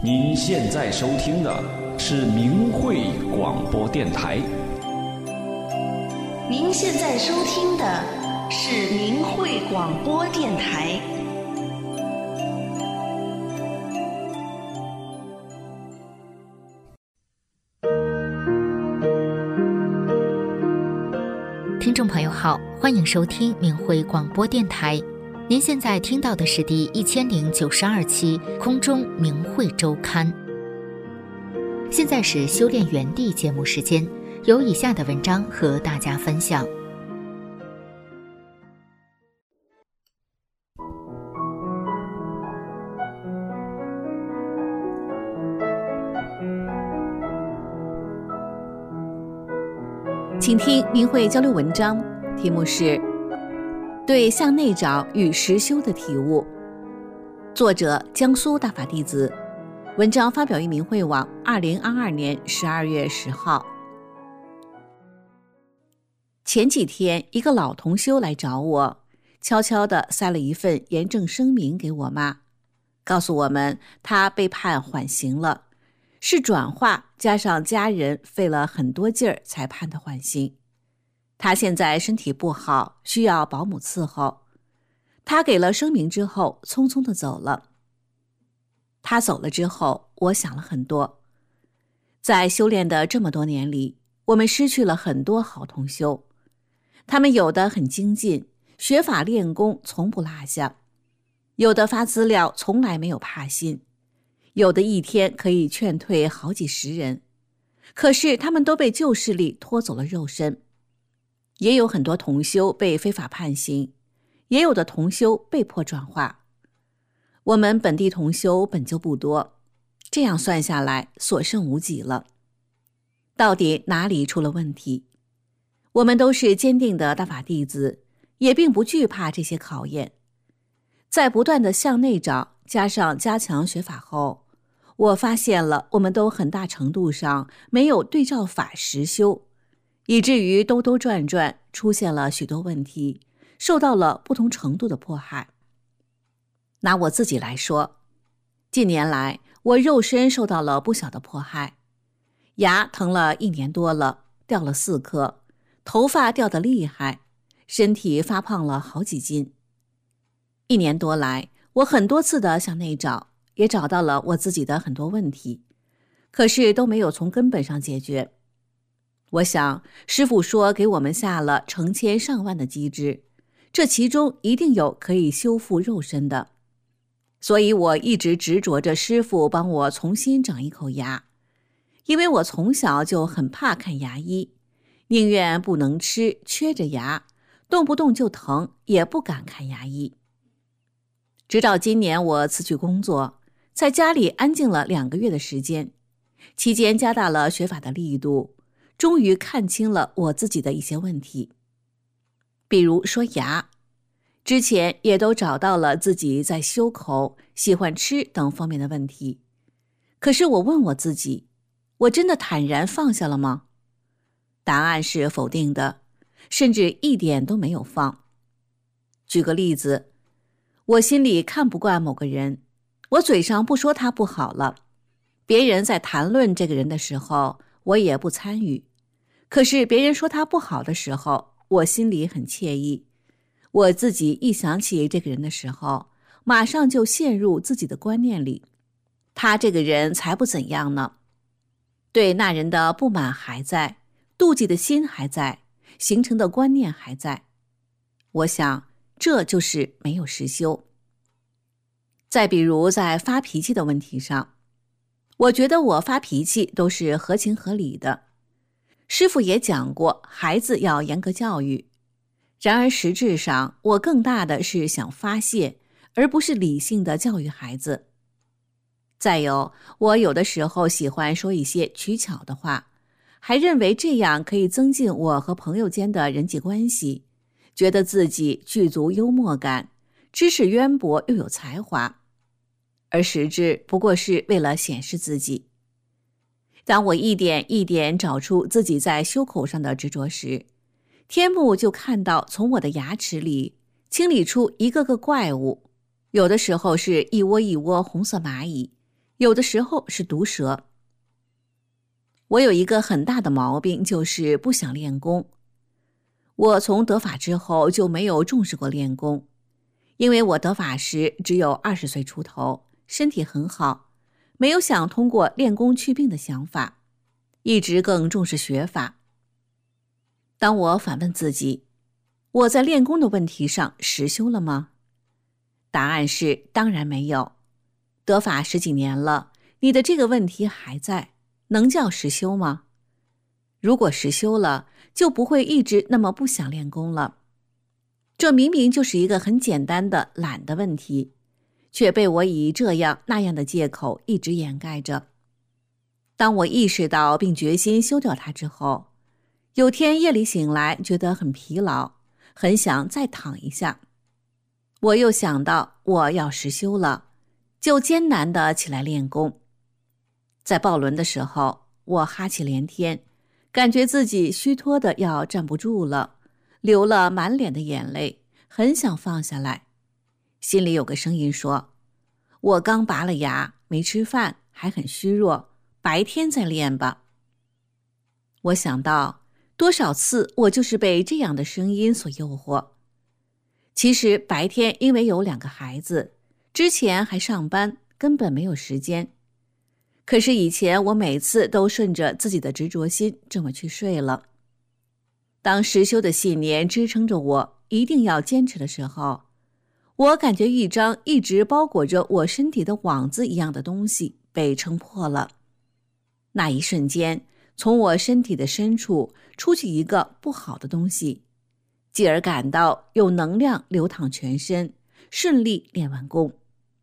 您现在收听的是明慧广播电台。 您现在收听的是明慧广播电台。 听众朋友好，欢迎收听明慧广播电台。您现在听到的是第1092期空中明慧周刊。现在是修炼园地节目时间，有以下的文章和大家分享。 请听明慧交流文章，题目是对向内找与实修的体悟，作者江苏大法弟子，文章发表于明慧网2022年12月10号。前几天一个老同修来找我，悄悄地塞了一份严正声明给我妈，告诉我们他被判缓刑了，是转化加上家人费了很多劲儿才判的缓刑。他现在身体不好，需要保姆伺候。他给了声明之后，匆匆地走了。他走了之后，我想了很多。在修炼的这么多年里，我们失去了很多好同修。他们有的很精进，学法练功从不落下；有的发资料从来没有怕心；有的一天可以劝退好几十人。可是他们都被旧势力拖走了肉身。也有很多同修被非法判刑，也有的同修被迫转化。我们本地同修本就不多，这样算下来所剩无几了。到底哪里出了问题？我们都是坚定的大法弟子，也并不惧怕这些考验。在不断的向内找，加上加强学法后，我发现了我们都很大程度上没有对照法实修，以至于兜兜转转出现了许多问题，受到了不同程度的迫害。拿我自己来说，近年来我肉身受到了不小的迫害，牙疼了1年多了，掉了4颗，头发掉得厉害，身体发胖了好几斤。1年多来，我很多次的向内找，也找到了我自己的很多问题，可是都没有从根本上解决。我想师父说给我们下了成千上万的机制，这其中一定有可以修复肉身的，所以我一直执着着师父帮我重新长一口牙。因为我从小就很怕看牙医，宁愿不能吃，缺着牙，动不动就疼，也不敢看牙医。直到今年我辞去工作，在家里安静了2个月的时间，期间加大了学法的力度，终于看清了我自己的一些问题。比如说牙，之前也都找到了自己在修口、喜欢吃等方面的问题。可是我问我自己，我真的坦然放下了吗？答案是否定的，甚至一点都没有放。举个例子，我心里看不惯某个人，我嘴上不说他不好了，别人在谈论这个人的时候，我也不参与。可是别人说他不好的时候，我心里很惬意。我自己一想起这个人的时候，马上就陷入自己的观念里，他这个人才不怎样呢。对那人的不满还在，妒忌的心还在，形成的观念还在。我想这就是没有实修。再比如在发脾气的问题上，我觉得我发脾气都是合情合理的。师父也讲过，孩子要严格教育。然而实质上，我更大的是想发泄，而不是理性的教育孩子。再有，我有的时候喜欢说一些取巧的话，还认为这样可以增进我和朋友间的人际关系，觉得自己具足幽默感，知识渊博又有才华，而实质不过是为了显示自己。当我一点一点找出自己在修口上的执着时，天目就看到从我的牙齿里清理出一个个怪物，有的时候是一窝一窝红色蚂蚁， 有的时候是毒舌。我有一个很大的毛病，就是不想练功。我从得法之后就没有重视过练功，因为我得法时只有20岁出头，身体很好，没有想通过练功祛病的想法，一直更重视学法。当我反问自己，我在练功的问题上实修了吗？答案是当然没有。得法10几年了，你的这个问题还在，能叫实修吗？如果实修了，就不会一直那么不想练功了。这明明就是一个很简单的懒的问题，却被我以这样那样的借口一直掩盖着。当我意识到并决心修掉它之后，有天夜里醒来，觉得很疲劳，很想再躺一下。我又想到我要实修了，就艰难地起来练功。在抱轮的时候，我哈气连天，感觉自己虚脱的要站不住了，流了满脸的眼泪，很想放下来。心里有个声音说，我刚拔了牙，没吃饭，还很虚弱，白天再练吧。我想到多少次我就是被这样的声音所诱惑。其实白天因为有2个孩子，之前还上班，根本没有时间。可是以前我每次都顺着自己的执着心这么去睡了。当实修的信念支撑着我一定要坚持的时候，我感觉一张一直包裹着我身体的网子一样的东西被撑破了。那一瞬间，从我身体的深处出去一个不好的东西，继而感到有能量流淌全身，顺利练完功。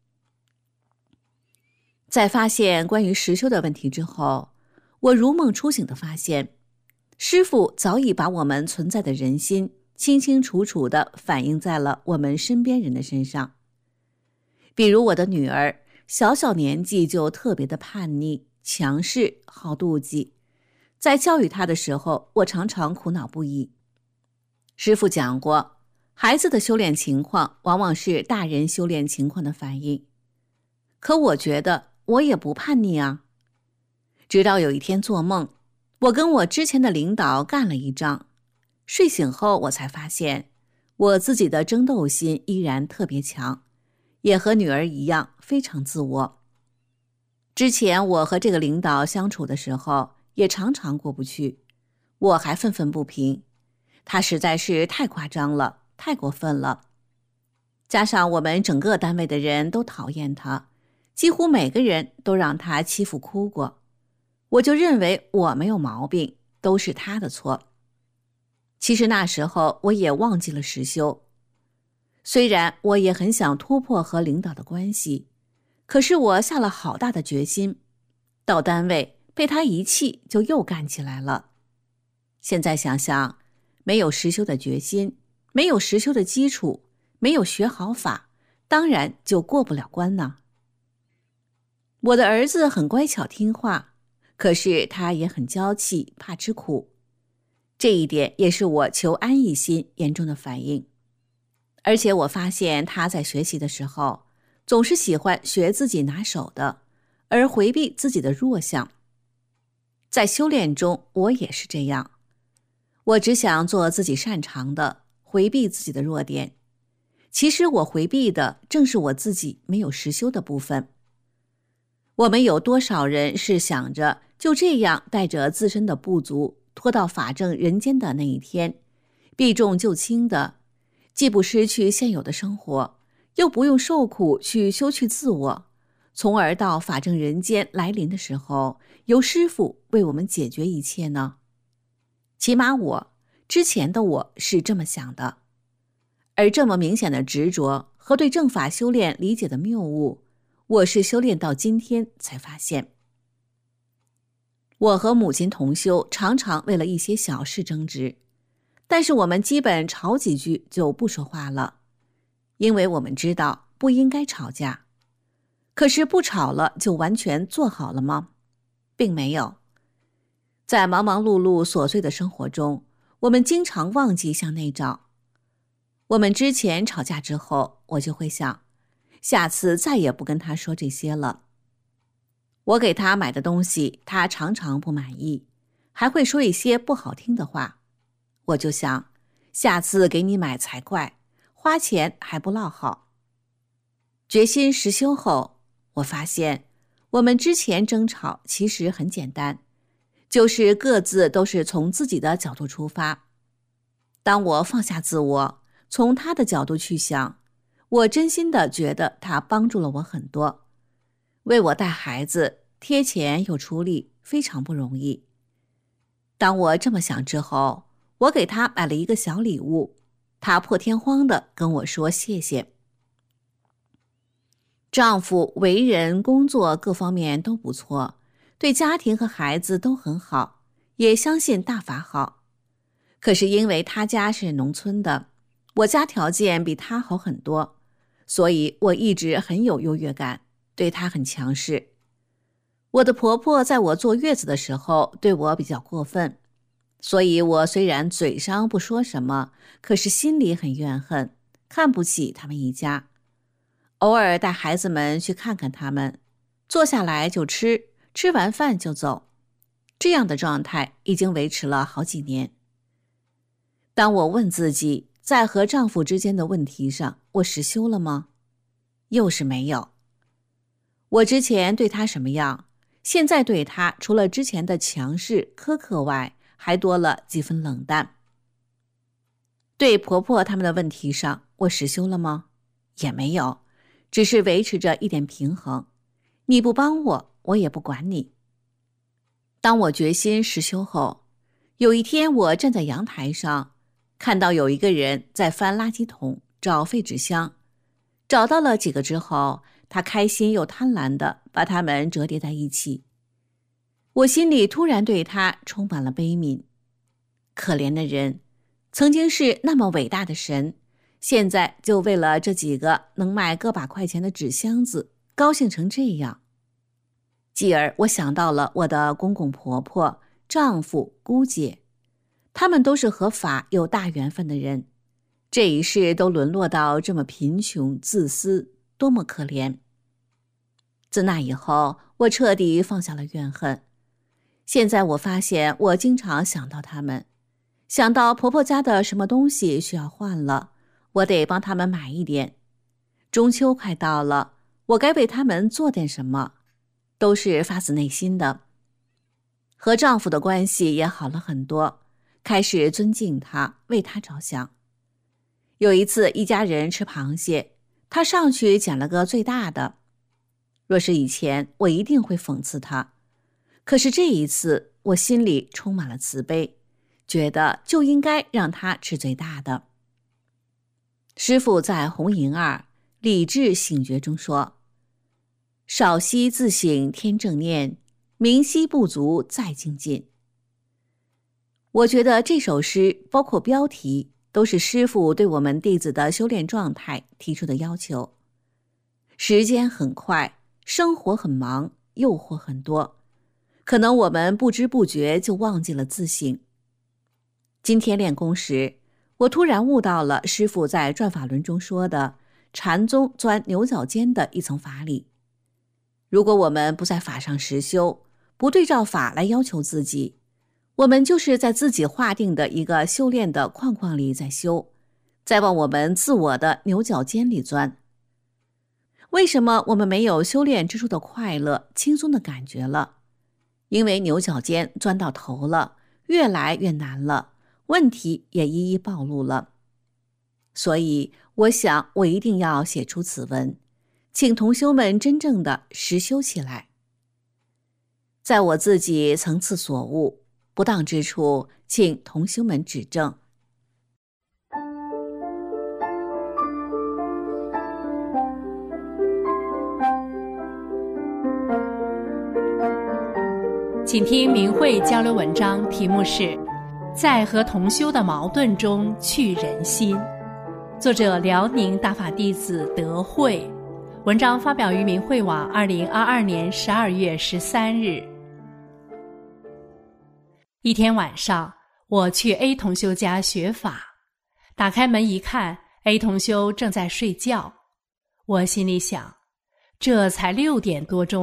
在发现关于实修的问题之后，我如梦初醒地发现，师父早已把我们存在的人心清清楚楚地反映在了我们身边人的身上。比如我的女儿，小小年纪就特别的叛逆、强势、好妒忌，在教育她的时候，我常常苦恼不已。师父讲过，孩子的修炼情况往往是大人修炼情况的反应。可我觉得我也不叛逆啊。直到有一天做梦，我跟我之前的领导干了一仗，睡醒后我才发现，我自己的争斗心依然特别强，也和女儿一样非常自我。之前我和这个领导相处的时候，也常常过不去，我还愤愤不平，他实在是太夸张了，太过分了。加上我们整个单位的人都讨厌他，几乎每个人都让他欺负哭过，我就认为我没有毛病，都是他的错。其实那时候我也忘记了实修，虽然我也很想突破和领导的关系，可是我下了好大的决心，到单位被他一气就又干起来了。现在想想，没有实修的决心，没有实修的基础，没有学好法，当然就过不了关呢。我的儿子很乖巧听话，可是他也很娇气，怕吃苦。这一点也是我求安逸心严重的反应。而且我发现他在学习的时候，总是喜欢学自己拿手的，而回避自己的弱项。在修炼中，我也是这样。我只想做自己擅长的，回避自己的弱点。其实我回避的正是我自己没有实修的部分。我们有多少人是想着就这样带着自身的不足拖到法正人间的那一天，避重就轻的，既不失去现有的生活，又不用受苦去修去自我，从而到法正人间来临的时候，由师父为我们解决一切呢？起码我之前的我是这么想的。而这么明显的执着和对正法修炼理解的谬误，我是修炼到今天才发现。我和母亲同修常常为了一些小事争执，但是我们基本吵几句就不说话了，因为我们知道不应该吵架。可是不吵了就完全做好了吗？并没有。在忙忙碌碌琐碎的生活中，我们经常忘记向内找。我们之前吵架之后，我就会想，下次再也不跟他说这些了。 我给他买的东西，他常常不满意，还会说一些不好听的话。我就想，下次给你买才怪，花钱还不落好。决心实修后，我发现我们之前争吵其实很简单，就是各自都是从自己的角度出发。当我放下自我，从他的角度去想，我真心的觉得他帮助了我很多，为我带孩子，贴钱又出力，非常不容易。当我这么想之后，我给他买了一个小礼物，他破天荒地跟我说谢谢。丈夫为人工作各方面都不错，对家庭和孩子都很好，也相信大法好。可是因为他家是农村的，我家条件比他好很多，所以我一直很有优越感，对他很强势。我的婆婆在我坐月子的时候对我比较过分，所以我虽然嘴上不说什么，可是心里很怨恨，看不起他们一家。偶尔带孩子们去看看他们，坐下来就吃，吃完饭就走。这样的状态已经维持了好几年。当我问自己，在和丈夫之间的问题上，我实修了吗？又是没有。我之前对他什么样，现在对他除了之前的强势苛刻外，还多了几分冷淡。对婆婆他们的问题上，我实修了吗？也没有，只是维持着一点平衡。你不帮我，我也不管你。当我决心实修后，有一天我站在阳台上，看到有一个人在翻垃圾桶找废纸箱，找到了几个之后，他开心又贪婪地把它们折叠在一起。我心里突然对他充满了悲悯。可怜的人，曾经是那么伟大的神，现在就为了这几个能卖个把块钱的纸箱子，高兴成这样。继而我想到了我的公公婆婆、丈夫、姑姐，他们都是和法有大缘分的人，这一世都沦落到这么贫穷自私，多么可怜。自那以后，我彻底放下了怨恨。现在我发现我经常想到他们，想到婆婆家的什么东西需要换了，我得帮他们买一点。中秋快到了，我该为他们做点什么，都是发自内心的。和丈夫的关系也好了很多，开始尊敬他，为他着想。有一次一家人吃螃蟹，他上去捡了个最大的。若是以前，我一定会讽刺他，可是这一次我心里充满了慈悲，觉得就应该让他吃最大的。师父在《弘淫二理智醒觉》中说，少息自省天正念，明晰不足再精进。我觉得这首诗包括标题都是师父对我们弟子的修炼状态提出的要求。时间很快，生活很忙，诱惑很多，可能我们不知不觉就忘记了自省。今天练功时，我突然悟到了师父在转法轮中说的禅宗钻牛角尖的一层法理。如果我们不在法上实修，不对照法来要求自己，我们就是在自己划定的一个修炼的框框里在修，在往我们自我的牛角尖里钻。为什么我们没有修炼之初的快乐、轻松的感觉了？因为牛角尖钻到头了，越来越难了，问题也一一暴露了。所以我想我一定要写出此文，请同修们真正的实修起来。在我自己层次所悟，不当之处，请同修们指正。 请听明慧交流文章，题目是在和同修的矛盾中去人心，作者辽宁大法弟子德慧，文章发表于明慧网2022年12月13日。一天晚上，我去 A 同修家学法，打开门一看， A 同修正在睡觉。我心里想，这才6点多钟，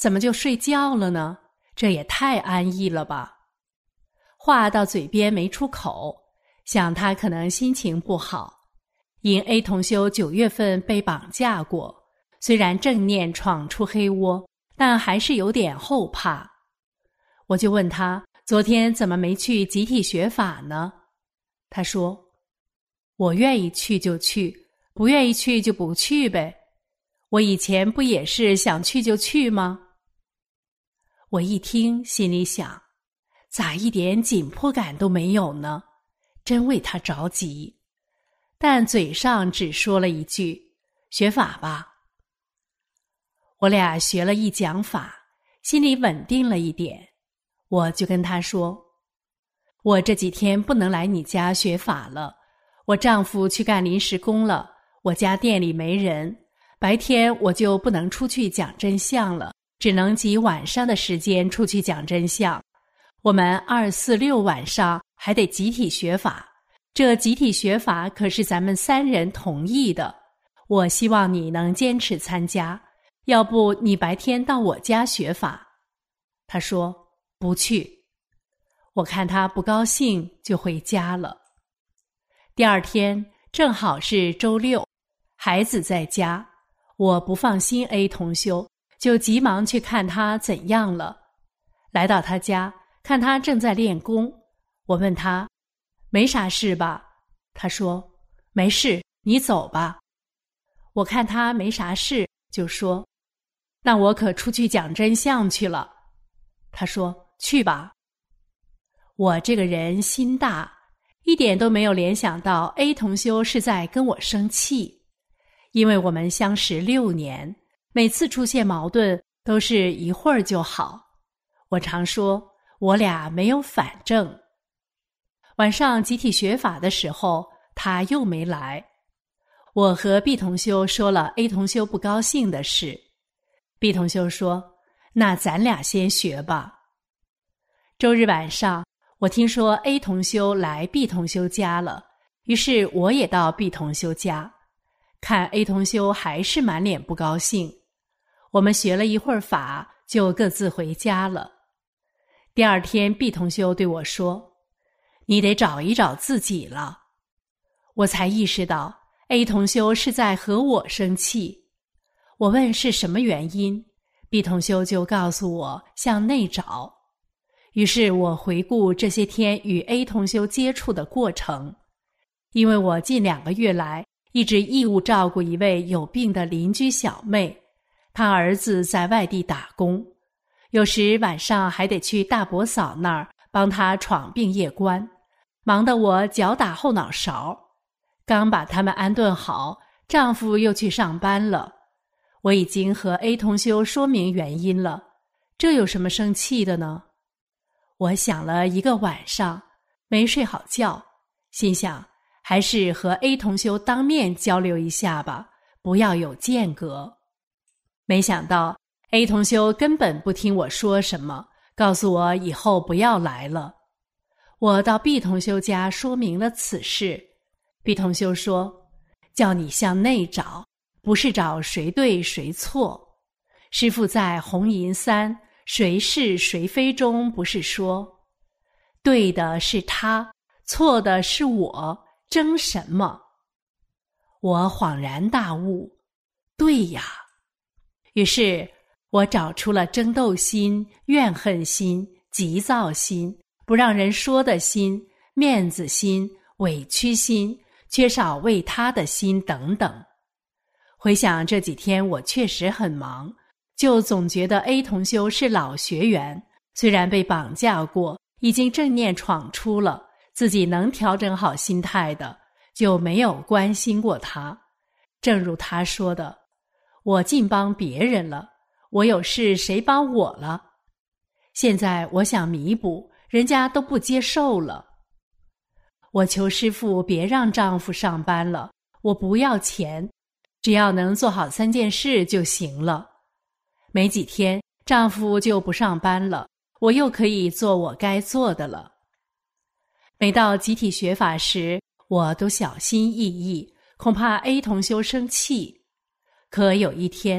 怎么就睡觉了呢？这也太安逸了吧。话到嘴边没出口，想他可能心情不好。因 A 同修9月份被绑架过，虽然正念闯出黑窝，但还是有点后怕。我就问他，昨天怎么没去集体学法呢？他说，我愿意去就去，不愿意去就不去呗。我以前不也是想去就去吗？我一听心里想，咋一点紧迫感都没有呢？真为他着急。但嘴上只说了一句，学法吧。我俩学了一讲法，心里稳定了一点。我就跟他说，我这几天不能来你家学法了，我丈夫去干临时工了，我家店里没人，白天我就不能出去讲真相了，只能挤晚上的时间出去讲真相。我们2、4、6晚上还得集体学法，这集体学法可是咱们3人同意的，我希望你能坚持参加，要不你白天到我家学法。他说不去。我看他不高兴，就回家了。第二天正好是周6，孩子在家，我不放心 A 同修，就急忙去看他怎样了。来到他家，看他正在练功，我问他，没啥事吧？他说，没事，你走吧。我看他没啥事，就说，那我可出去讲真相去了。他说，去吧。我这个人心大，一点都没有联想到 A 同修是在跟我生气，因为我们相识6年，每次出现矛盾都是一会儿就好。我常说，我俩没有反正。晚上集体学法的时候，他又没来。我和 B 同修说了 A 同修不高兴的事。B 同修说，那咱俩先学吧。周日晚上，我听说 A 同修来 B 同修家了，于是我也到 B 同修家。看 A 同修还是满脸不高兴。我们学了一会儿法，就各自回家了。第二天 B 同修对我说，你得找一找自己了。我才意识到 A 同修是在和我生气。我问是什么原因， B 同修就告诉我向内找。于是我回顾这些天与 A 同修接触的过程。因为我近2个月来一直义务照顾一位有病的邻居小妹，她儿子在外地打工，有时晚上还得去大伯嫂那儿帮她闯病夜关，忙得我脚打后脑勺。刚把他们安顿好，丈夫又去上班了。我已经和 A 同修说明原因了，这有什么生气的呢？我想了一个晚上，没睡好觉，心想还是和 A 同修当面交流一下吧，不要有间隔。没想到 A 同修根本不听我说什么，告诉我以后不要来了。我到 B 同修家说明了此事， B 同修说，叫你向内找，不是找谁对谁错。师父在红银3谁是谁非中不是说，对的是他，错的是我，争什么？我恍然大悟，对呀。于是我找出了争斗心、怨恨心、急躁心、不让人说的心、面子心、委屈心、缺少为他的心等等。回想这几天我确实很忙，就总觉得 A 同修是老学员，虽然被绑架过，已经正念闯出了，自己能调整好心态的，就没有关心过他。正如他说的，我尽帮别人了，我有事谁帮我了？现在我想弥补，人家都不接受了。我求师父别让丈夫上班了，我不要钱，只要能做好3件事就行了。没几天，丈夫就不上班了，我又可以做我该做的了。每到集体学法时，我都小心翼翼，恐怕 A 同修生气。可有一天，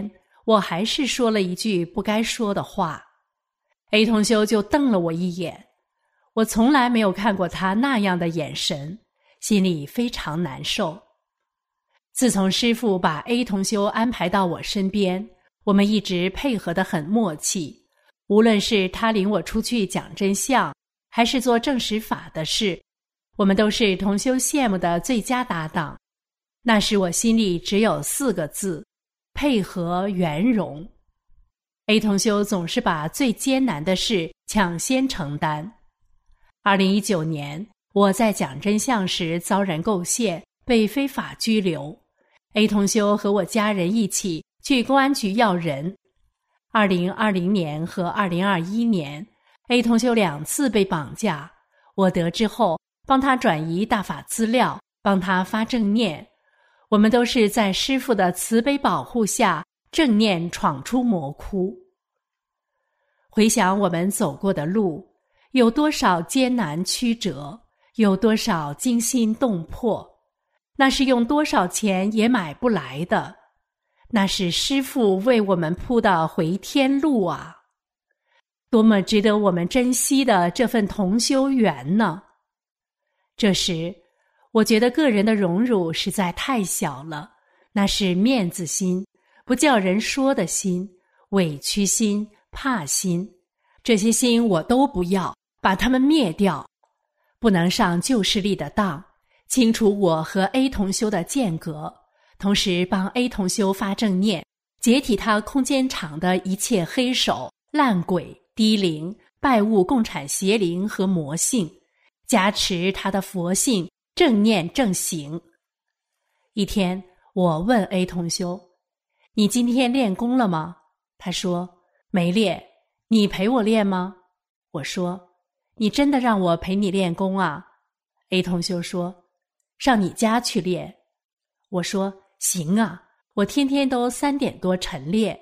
我还是说了一句不该说的话。A 同修就瞪了我一眼，我从来没有看过他那样的眼神，心里非常难受。自从师父把 A 同修安排到我身边，我们一直配合得很默契，无论是他领我出去讲真相，还是做正实法的事，我们都是同修羡慕的最佳搭档。那时我心里只有4个字：配合圆融。A 同修总是把最艰难的事抢先承担。2019年，我在讲真相时遭人构陷，被非法拘留。A 同修和我家人一起去公安局要人。2020年和2021年 ，A 同修2次被绑架。我得知后，帮他转移大法资料，帮他发正念。我们都是在师父的慈悲保护下，正念闯出魔窟。回想我们走过的路，有多少艰难曲折，有多少惊心动魄，那是用多少钱也买不来的，那是师父为我们铺的回天路啊！多么值得我们珍惜的这份同修缘呢！这时，我觉得个人的荣辱实在太小了，那是面子心，不叫人说的心，委屈心，怕心，这些心我都不要，把它们灭掉。不能上旧势力的当，清除我和 A 同修的间隔，同时帮 A 同修发正念，解体他空间场的一切黑手、烂鬼、低灵、拜物共产邪灵和魔性，加持他的佛性、正念正行。一天，我问 A 同修：“你今天练功了吗？”他说：“没练。”“你陪我练吗？”我说：“你真的让我陪你练功啊？” A 同修说：“上你家去练。”我说：“行啊，我天天都3点多晨练。”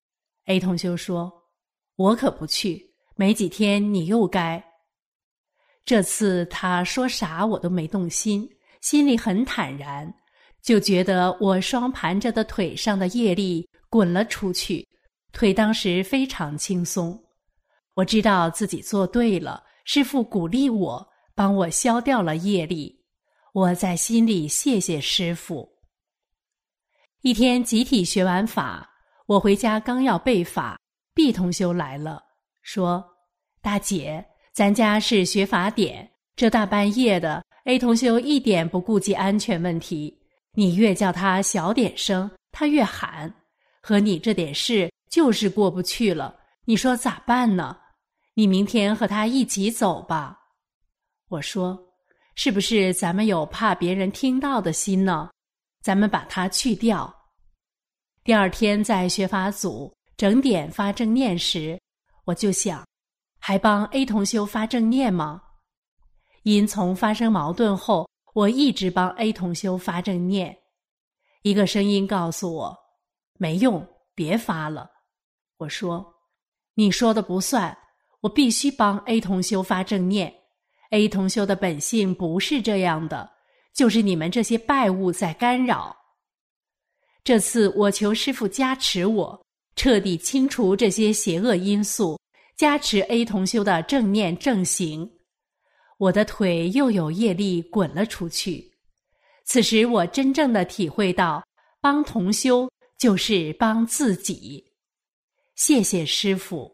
A 同修说：“我可不去，没几天你又该。”这次他说啥我都没动心，心里很坦然，就觉得我双盘着的腿上的业力滚了出去，腿当时非常轻松。我知道自己做对了，师父鼓励我，帮我消掉了业力。我在心里谢谢师父。一天集体学完法，我回家刚要背法， B 同修来了，说：“大姐，咱家是学法点，这大半夜的 A 同修一点不顾及安全问题，你越叫他小点声，他越喊，和你这点事就是过不去了，你说咋办呢？你明天和他一起走吧。”我说：“是不是咱们有怕别人听到的心呢？咱们把它去掉。”第二天在学法组整点发正念时，我就想，还帮 A 同修发正念吗？因从发生矛盾后，我一直帮 A 同修发正念。一个声音告诉我，没用，别发了。我说：“你说的不算，我必须帮 A 同修发正念。A 同修的本性不是这样的，就是你们这些拜物在干扰。”这次我求师父加持我，彻底清除这些邪恶因素，加持 A 同修的正念正行。我的腿又有业力滚了出去。此时我真正的体会到，帮同修就是帮自己。谢谢师父。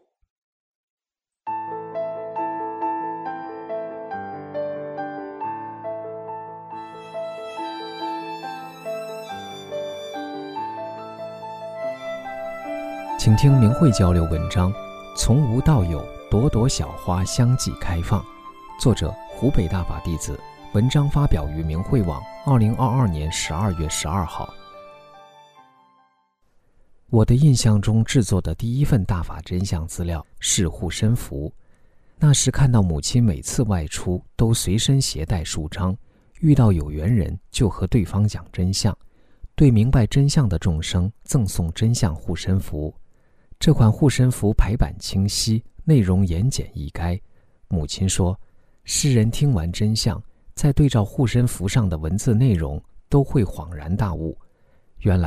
请听明慧交流文章《从无到有，朵朵小花相继开放》，作者湖北大法弟子，文章发表于明慧网2022年12月12号。我的印象中制作的第一份大法真相资料是护身符，那时看到母亲每次外出都随身携带书章，遇到有缘人就和对方讲真相，对明白真相的众生赠送真相护身符。这款护身符排版清晰，内容言简意赅。母亲说，世人听完真相，再对照护身符上的文字内容，都会恍然大悟，原来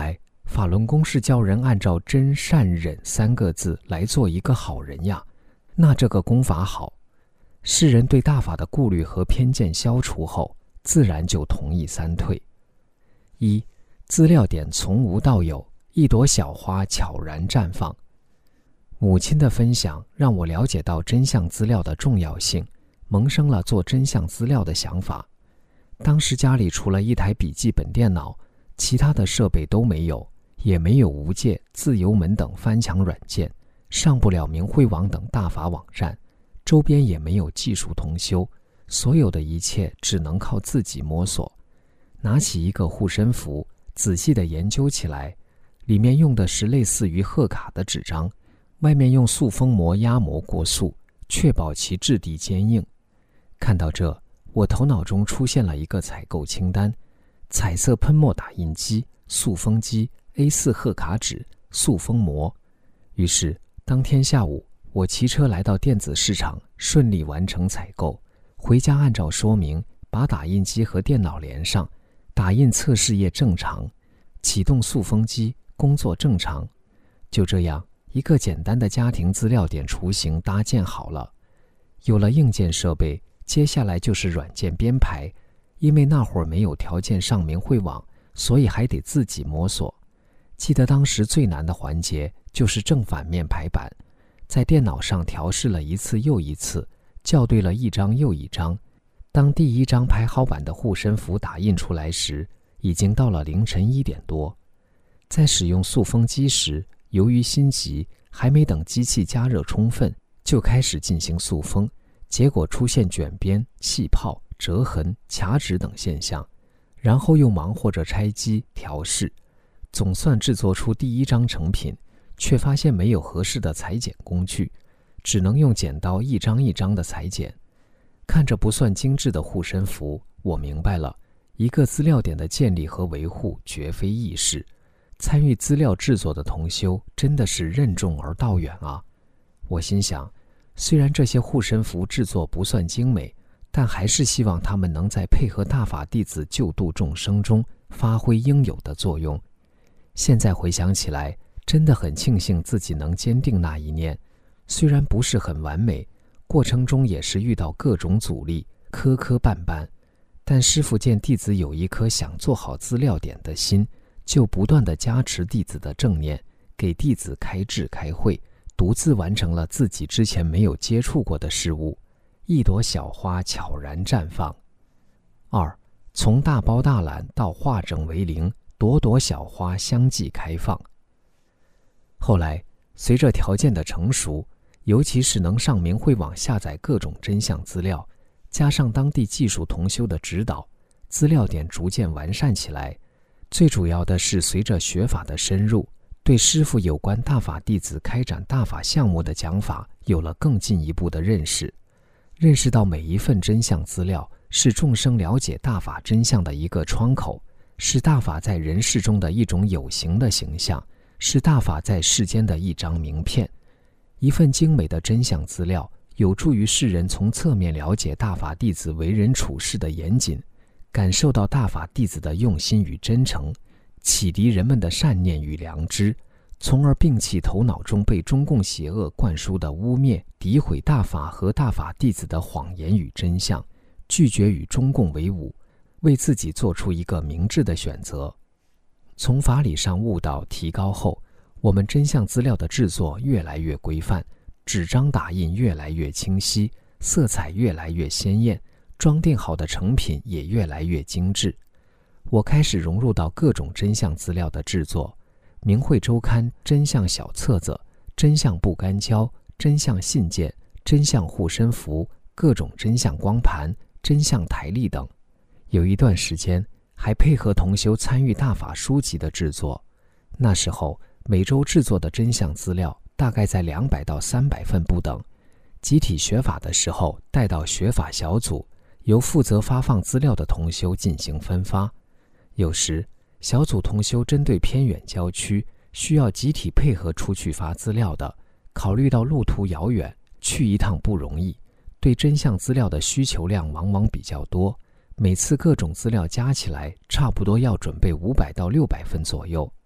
法轮功是教人按照真善忍3个字来做一个好人呀，那这个功法好。世人对大法的顾虑和偏见消除后，自然就同意3退。1. 资料点从无到有，一朵小花悄然绽放。母亲的分享让我了解到真相资料的重要性，萌生了做真相资料的想法。当时家里除了一台笔记本电脑，其他的设备都没有，也没有无界、自由门等翻墙软件，上不了明慧网等大法网站，周边也没有技术同修，所有的一切只能靠自己摸索。拿起一个护身符，仔细地研究起来，里面用的是类似于贺卡的纸张，外面用塑封膜压模过塑，确保其质地坚硬。看到这，我头脑中出现了一个采购清单：彩色喷墨打印机、塑封机、A4 贺卡纸、塑封膜。于是当天下午，我骑车来到电子市场，顺利完成采购，回家按照说明把打印机和电脑连上，打印测试页正常，启动塑封机，工作正常。就这样，一个简单的家庭资料点雏形搭建好了。有了硬件设备，接下来就是软件编排。因为那会儿没有条件上明慧网，所以还得自己摸索。记得当时最难的环节就是正反面排版，在电脑上调试了一次又一次，校对了一张又一张。当第一张排好版的护身符打印出来时，已经到了凌晨1点多。在使用塑封机时，由于心急，还没等机器加热充分，就开始进行塑封，结果出现卷边、气泡、折痕、卡纸等现象，然后又忙活着拆机调试，总算制作出第一张成品，却发现没有合适的裁剪工具，只能用剪刀一张一张的裁剪。看着不算精致的护身符，我明白了，一个资料点的建立和维护绝非易事，参与资料制作的同修真的是任重而道远啊。我心想，虽然这些护身符制作不算精美，但还是希望他们能在配合大法弟子救度众生中发挥应有的作用。现在回想起来，真的很庆幸自己能坚定那一念，虽然不是很完美，过程中也是遇到各种阻力，磕磕绊绊，但师父见弟子有一颗想做好资料点的心，就不断地加持弟子的正念，给弟子开智开慧，独自完成了自己之前没有接触过的事物。一朵小花悄然绽放。2. 从大包大揽到化整为零，朵朵小花相继开放。后来随着条件的成熟，尤其是能上明慧网下载各种真相资料，加上当地技术同修的指导，资料点逐渐完善起来。最主要的是随着学法的深入，对师父有关大法弟子开展大法项目的讲法有了更进一步的认识，认识到每一份真相资料是众生了解大法真相的一个窗口，是大法在人世中的一种有形的形象，是大法在世间的一张名片。一份精美的真相资料有助于世人从侧面了解大法弟子为人处事的严谨，感受到大法弟子的用心与真诚，启迪人们的善念与良知，从而摒弃头脑中被中共邪恶灌输的污蔑、诋毁大法和大法弟子的谎言与真相，拒绝与中共为伍，为自己做出一个明智的选择。从法理上悟道提高后，我们真相资料的制作越来越规范，纸张打印越来越清晰，色彩越来越鲜艳，装订好的成品也越来越精致。我开始融入到各种真相资料的制作，明慧周刊真相小册子、真相不干胶、真相信件、真相护身符、各种真相光盘、真相台历等。有一段时间还配合同修参与大法书籍的制作，那时候每周制作的真相资料大概在200到300份不等。集体学法的时候带到学法小组，由负责发放资料的同修进行分发。有时小组同修针对偏远郊区需要集体配合出去发资料的，考虑到路途遥远，去一趟不容易，对真相资料的需求量往往比较多，每次各种资料加起来差不多要准备500到600份左右。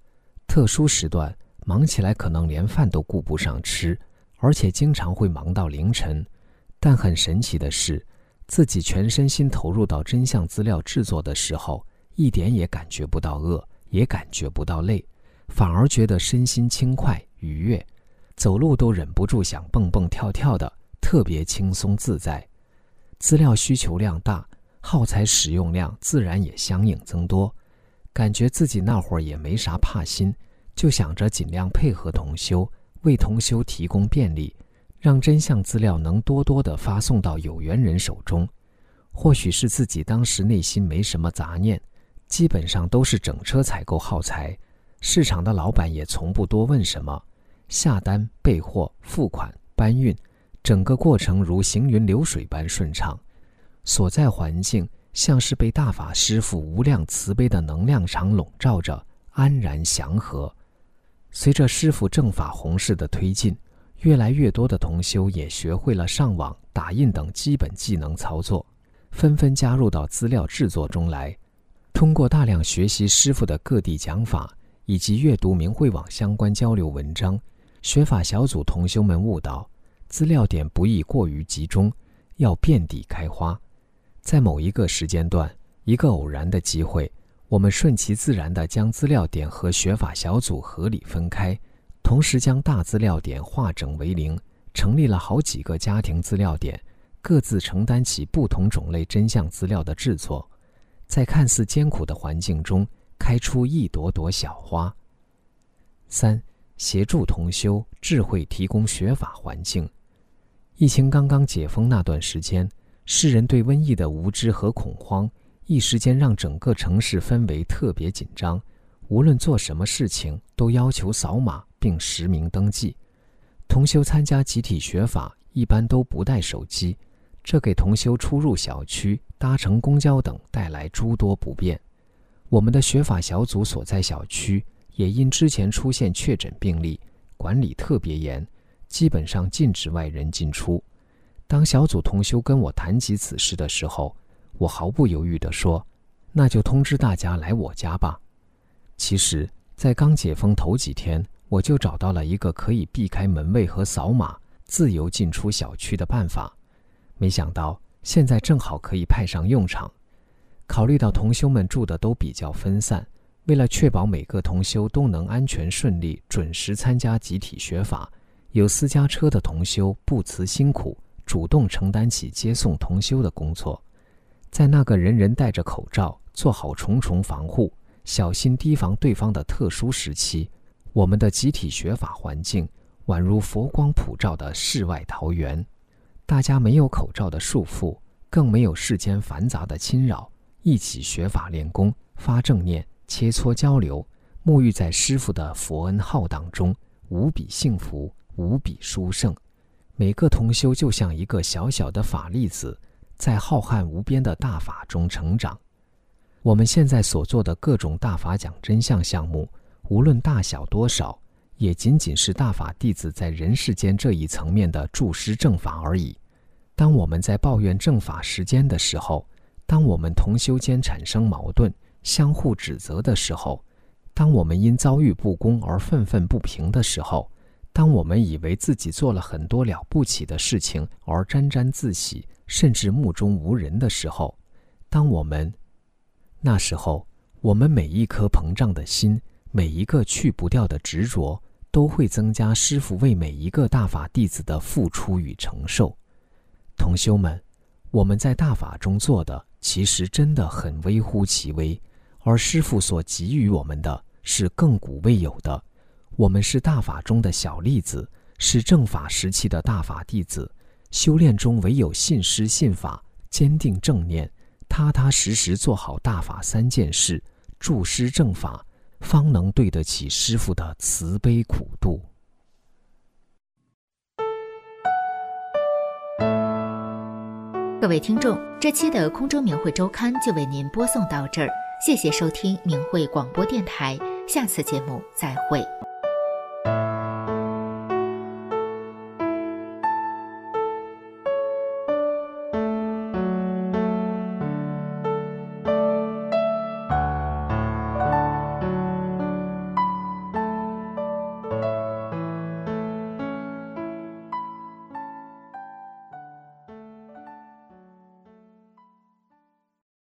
特殊时段忙起来可能连饭都顾不上吃，而且经常会忙到凌晨。但很神奇的是，自己全身心投入到真相资料制作的时候，一点也感觉不到饿，也感觉不到累，反而觉得身心轻快愉悦，走路都忍不住想蹦蹦跳跳的，特别轻松自在。资料需求量大，耗材使用量自然也相应增多，感觉自己那会儿也没啥怕心，就想着尽量配合同修，为同修提供便利，让真相资料能多多地发送到有缘人手中。或许是自己当时内心没什么杂念，基本上都是整车采购耗材，市场的老板也从不多问什么，下单、备货、付款、搬运，整个过程如行云流水般顺畅。所在环境像是被大法师父无量慈悲的能量场笼罩着，安然祥和。随着师父正法弘誓的推进，越来越多的同修也学会了上网、打印等基本技能操作，纷纷加入到资料制作中来。通过大量学习师父的各地讲法，以及阅读明慧网相关交流文章，学法小组同修们悟到，资料点不宜过于集中，要遍地开花。在某一个时间段，一个偶然的机会，我们顺其自然地将资料点和学法小组合理分开，同时将大资料点化整为零，成立了好几个家庭资料点，各自承担起不同种类真相资料的制作，在看似艰苦的环境中开出一朵朵小花。3. 协助同修智慧提供学法环境。疫情刚刚解封那段时间，世人对瘟疫的无知和恐慌，一时间让整个城市氛围特别紧张，无论做什么事情都要求扫码并实名登记。同修参加集体学法一般都不带手机，这给同修出入小区、搭乘公交等带来诸多不便。我们的学法小组所在小区也因之前出现确诊病例，管理特别严，基本上禁止外人进出。当小组同修跟我谈及此事的时候，我毫不犹豫地说，那就通知大家来我家吧。其实在刚解封头几天，我就找到了一个可以避开门卫和扫码自由进出小区的办法，没想到现在正好可以派上用场。考虑到同修们住的都比较分散，为了确保每个同修都能安全顺利准时参加集体学法，有私家车的同修不辞辛苦，主动承担起接送同修的工作。在那个人人戴着口罩，做好重重防护，小心提防对方的特殊时期，我们的集体学法环境宛如佛光普照的世外桃源。大家没有口罩的束缚，更没有世间繁杂的侵扰，一起学法练功，发正念，切磋交流，沐浴在师父的佛恩浩荡中，无比幸福，无比殊胜。每个同修就像一个小小的法粒子，在浩瀚无边的大法中成长。我们现在所做的各种大法讲真相项目，无论大小多少，也仅仅是大法弟子在人世间这一层面的助师正法而已。当我们在抱怨正法时间的时候，当我们同修间产生矛盾，相互指责的时候，当我们因遭遇不公而愤愤不平的时候，当我们以为自己做了很多了不起的事情而沾沾自喜，甚至目中无人的时候，那时候我们每一颗膨胀的心，每一个去不掉的执着，都会增加师父为每一个大法弟子的付出与承受。同修们，我们在大法中做的其实真的很微乎其微，而师父所给予我们的是亘古未有的。我们是大法中的小粒子，是正法时期的大法弟子，修炼中唯有信师信法，坚定正念，踏踏实实做好大法3件事，助师正法，方能对得起师父的慈悲苦度。 各位听众，这期的空中明慧周刊就为您播送到这儿，谢谢收听明慧广播电台，下次节目再会。